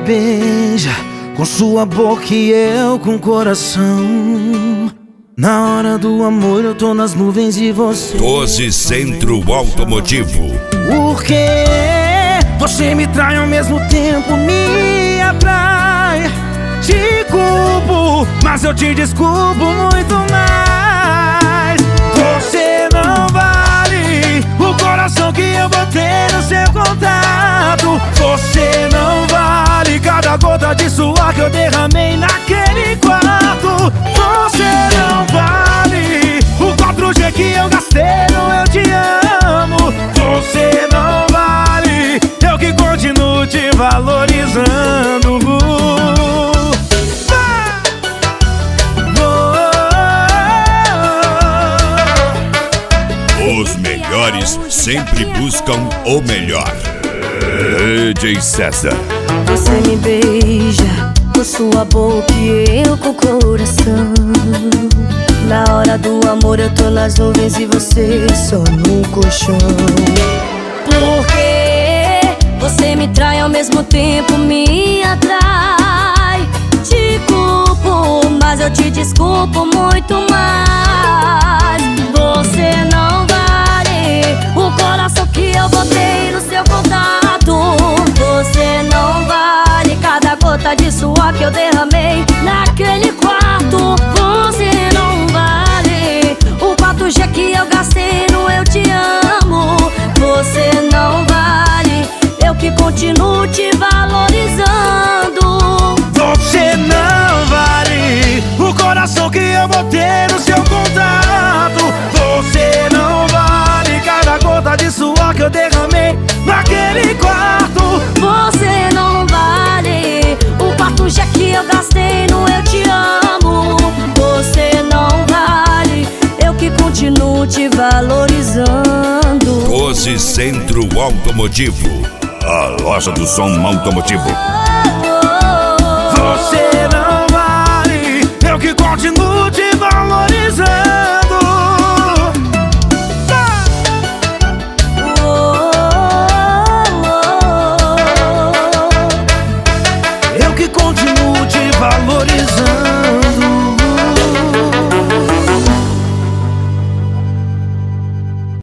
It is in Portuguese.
beija com sua boca e eu com o coração. Na hora do amor eu tô nas nuvens e você. Doze Centro Automotivo. Porque você me trai ao mesmo tempo me atrai. Te culpo, mas eu te desculpo muito mais. Você não vale o coração que eu botei no seu contato. Você não vale cada gota de suor que eu derramei naquele quarto. Você não vale o 4G que eu gastei no eu te amo. Você não vale, eu que continuo te valorizando. Os melhores sempre buscam o melhor. DJ César. Você me beija com sua boca e eu com o coração. Na hora do amor eu tô nas nuvens e você só no colchão. Porque você me trai ao mesmo tempo me atrai. Te culpo, mas eu te desculpo muito mais. Você não vale o coração que eu botei no seu contato. Você não vale cada gota de suor que eu derramei naquele quarto. Você não vale o 4G que eu gastei no eu te amo. Você não vale, eu que continuo te valorizando. Você não vale o coração que eu botei no seu contato. Você não vale cada gota de suor que eu derramei naquele quarto. Você não vale o 4G que eu gastei no eu te amo. Você não vale, eu que continuo te valorizando. Doze Centro Automotivo. A loja do som automotivo. Você não vale, eu que continuo te valorizando.